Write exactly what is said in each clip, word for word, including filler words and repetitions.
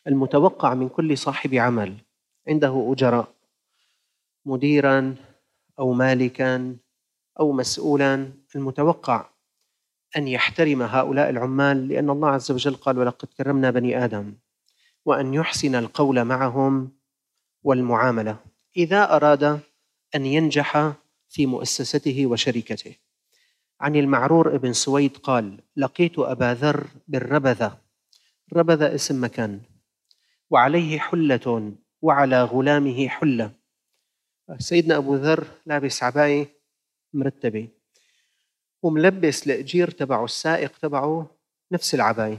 المتوقع من كل صاحب عمل عنده أجراء، مديراً أو مالكاً أو مسؤولاً، المتوقع أن يحترم هؤلاء العمال، لأن الله عز وجل قال: ولقد كرمنا بني آدم، وأن يحسن القول معهم والمعاملة إذا أراد أن ينجح في مؤسسته وشركته. عن المعرور ابن سويد قال: لقيت أبا ذر بالربذة، ربذة اسم مكان، وعليه حلة وعلى غلامه حلة. سيدنا أبو ذر لابس عباية مرتبة وملبس الأجير تبعه السائق تبعه نفس العباية،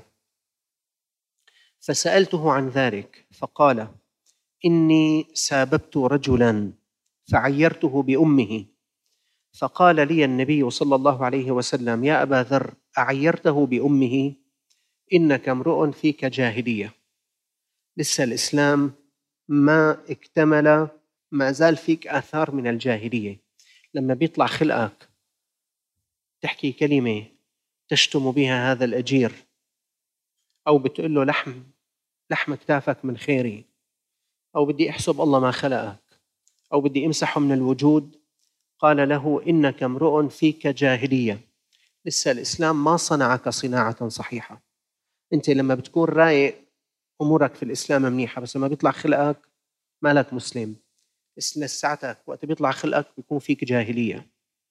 فسألته عن ذلك فقال: إني ساببت رجلاً فعيرته بأمه، فقال لي النبي صلى الله عليه وسلم: يا أبا ذر، أعيرته بأمه؟ إنك امرؤ فيك جاهلية. لسه الإسلام ما اكتمل، ما زال فيك آثار من الجاهلية. لما بيطلع خلقك تحكي كلمة تشتم بها هذا الأجير، أو بتقول له لحم لحم كتافك من خيري، أو بدي أحسب الله ما خلقك، أو بدي أمسحه من الوجود، قال له: إنك امرؤ فيك جاهلية. لسه الإسلام ما صنعك صناعة صحيحة. أنت لما بتكون رايق أمورك في الإسلام منيحة، بس لما بيطلع خلقك مالك مسلم. لساتك وقت بيطلع خلقك بيكون فيك جاهلية.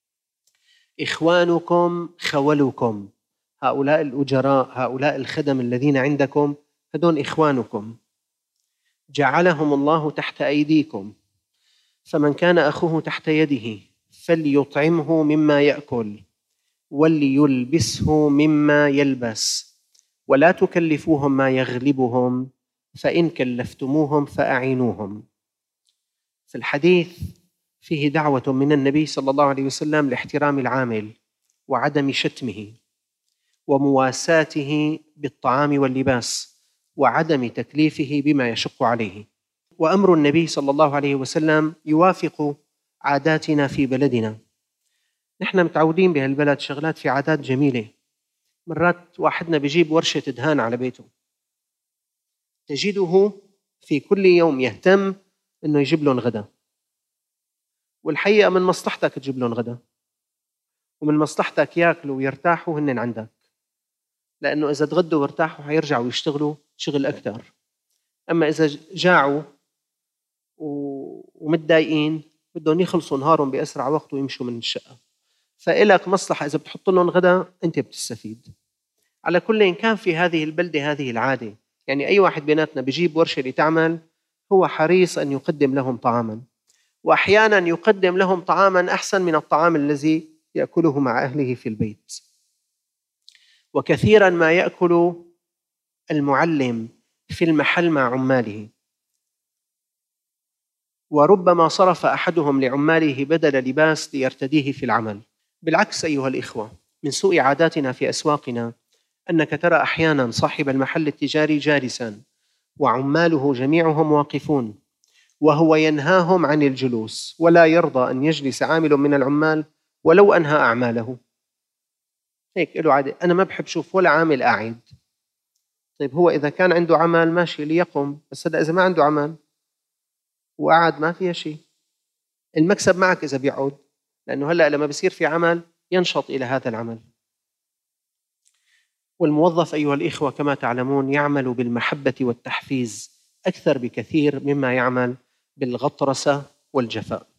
إخوانكم خولكم، هؤلاء الأجراء، هؤلاء الخدم الذين عندكم، هدون إخوانكم، جعلهم الله تحت أيديكم، فمن كان أخوه تحت يده فليطعمه مما يأكل وليلبسه مما يلبس، ولا تكلفوهم ما يغلبهم، فإن كلفتموهم فأعينوهم. في الحديث فيه دعوة من النبي صلى الله عليه وسلم لاحترام العامل وعدم شتمه ومواساته بالطعام واللباس وعدم تكليفه بما يشق عليه. وأمر النبي صلى الله عليه وسلم يوافق عاداتنا في بلدنا. نحن متعودين بهالبلد شغلات في عادات جميلة. مرات واحدنا بيجيب ورشة دهان على بيته، تجده في كل يوم يهتم إنه يجيب لهم غدا، والحقيقة من مصلحتك تجيب لهم غدا، ومن مصلحتك يأكلوا ويرتاحوا هن عندك، لأنه إذا تغدوا وارتاحوا حيرجعوا يشتغلوا شغل أكثر. أما إذا جاعوا ومتضايقين بدهم يخلصوا نهارهم بأسرع وقت ويمشوا من الشقة، فإلك مصلحة إذا بتحط لهم غدا أنت بتستفيد. على كل إن كان في هذه البلدة هذه العادة، يعني أي واحد بيناتنا بيجيب ورشة لتعمل هو حريص أن يقدم لهم طعاما، وأحيانا يقدم لهم طعاما أحسن من الطعام الذي يأكله مع أهله في البيت. وكثيرا ما يأكل المعلم في المحل مع عماله، وربما صرف أحدهم لعماله بدل لباس ليرتديه في العمل. بالعكس أيها الإخوة، من سوء عاداتنا في أسواقنا أنك ترى أحيانا صاحب المحل التجاري جالسا وعماله جميعهم واقفون، وهو ينهاهم عن الجلوس، ولا يرضى أن يجلس عامل من العمال ولو أنهى أعماله. هيك له عادة، أنا ما بحب شوف ولا عامل قاعد. طيب هو إذا كان عنده عمل ماشي ليقم، بس هذا إذا ما عنده عمل وقعد ما فيها شيء. المكسب معك إذا بيعود، لأنه هلأ لما بيصير في عمل ينشط إلى هذا العمل. والموظف أيها الإخوة كما تعلمون يعمل بالمحبة والتحفيز أكثر بكثير مما يعمل بالغطرسة والجفاء.